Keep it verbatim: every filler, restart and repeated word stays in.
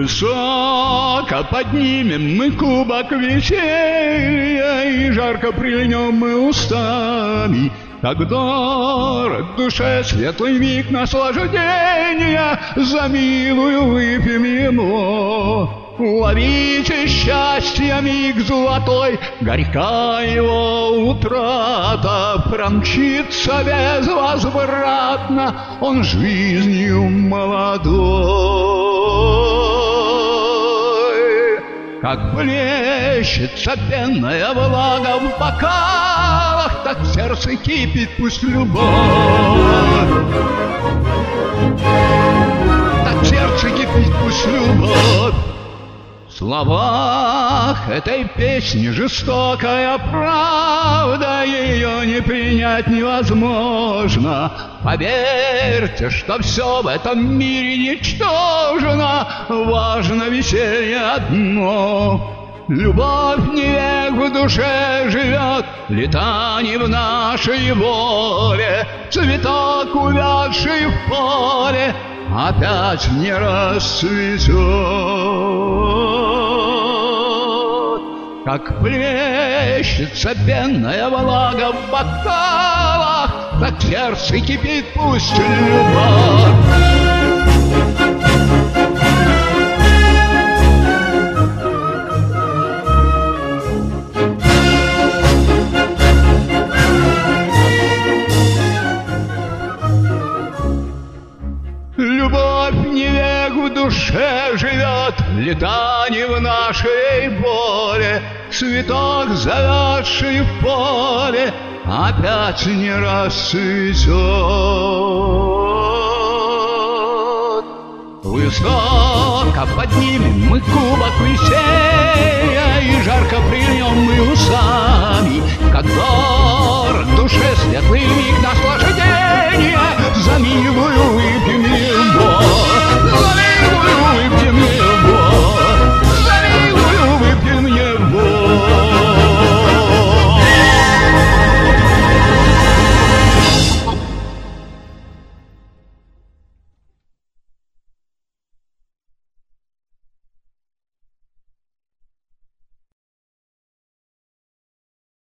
Высоко поднимем мы кубок веселья, и жарко прильнем мы устами. Так дорог душе светлый миг наслаждения, за милую выпьем его. Ловите счастье миг золотой, горька его утрата, промчится безвозвратно он жизнью молодой. Как плещется пенная влага в бокалах, так в сердце кипит пусть любовь. Так в сердце кипит пусть любовь. В словах этой песни жестокая правда, ее не принять невозможно. Поверьте, что все в этом мире ничтожно, важно веселье одно. Любовь не век в душе живет, лета не в нашей воле. Цветок, увядший в поле, опять не расцветет. Как плещется пенная влага в бокалах, так в сердце кипит пусть любовь. Любовь не век в душе живет, лета не в нашей воле. Цветок, завядший в поле, опять не расцветет. Высоко поднимем мы кубок веселья, и жарко прильнем мы усами. Как дорог душе светлый